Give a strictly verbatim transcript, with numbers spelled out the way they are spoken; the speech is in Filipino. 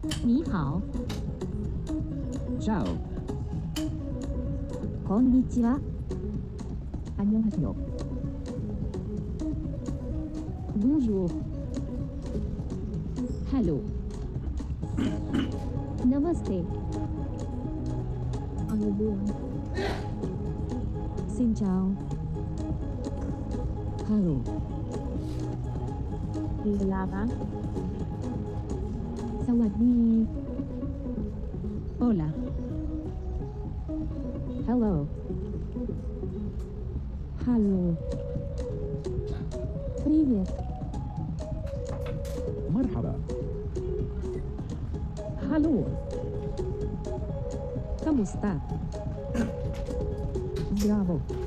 你好 Ciao. こんにちは 안녕하세요. Bonjour Hello Namaste Ano yun? Xin chào Hello Wala ka? สวัสดี Hola Hello Hello Привет مرحبا. Hello Kamusta? Bravo.